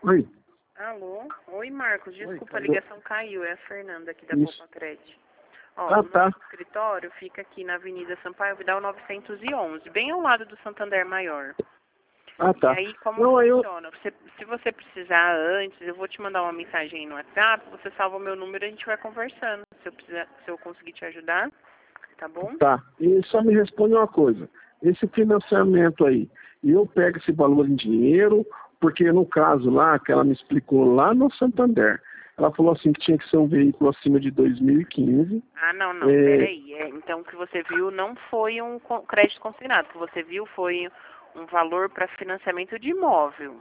Oi. Alô? Oi, Marcos. Desculpa, a Oi, ligação caiu. É a Fernanda aqui da Isso. Poupancred. Ó, Ah, o tá. nosso escritório fica aqui na Avenida Sampaio Vidal 911, bem ao lado do Santander Maior. Ah, E tá. aí, como Não, aí eu... funciona? Se você precisar antes, eu vou te mandar uma mensagem aí no WhatsApp, você salva o meu número e a gente vai conversando. Se eu conseguir te ajudar, tá bom? Tá. E só me responde uma coisa. Esse financiamento aí, eu pego esse valor em dinheiro, porque no caso lá, que ela me explicou lá no Santander, ela falou assim que tinha que ser um veículo acima de 2015. Ah, não, peraí. Então, o que você viu não foi um crédito consignado. O que você viu foi um valor para financiamento de imóvel.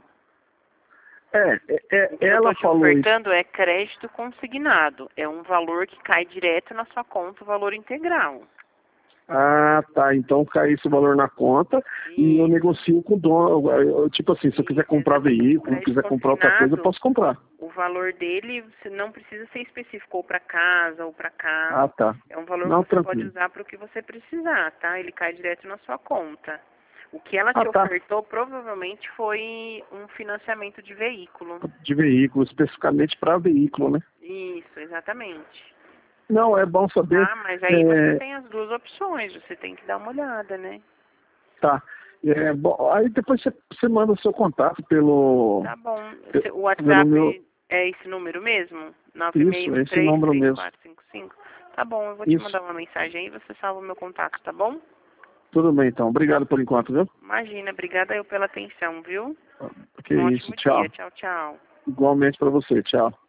O que eu Ela estou te falou isso. ofertando é crédito consignado. É um valor que cai direto na sua conta, o valor integral. Ah, tá. Então cai esse valor na conta e eu negocio com o dono. Tipo assim, se eu quiser comprar veículo, quiser comprar outra coisa, eu posso comprar. O valor dele você não precisa ser específico ou para casa ou para carro. Ah, tá. É um valor Não, que você pode tranquilo. usar para o que você precisar, tá? Ele cai direto na sua conta. O que ela Ah, te tá. ofertou provavelmente foi um financiamento de veículo. De veículo, especificamente para veículo, né? Isso, exatamente. Não, é bom saber. Ah, mas aí você tem as duas opções, você tem que dar uma olhada, né? Tá. Bom, aí depois você manda o seu contato pelo, Tá bom. O pelo meu. WhatsApp é esse número mesmo? Isso, esse número mesmo. 96133455. Tá bom, eu vou te Isso. mandar uma mensagem aí, você salva o meu contato, tá bom? Tudo bem, então. Obrigado por enquanto, viu? Imagina, obrigada eu pela atenção, viu? Que Um isso. ótimo dia. Tchau. Tchau, tchau. Igualmente para você. Tchau.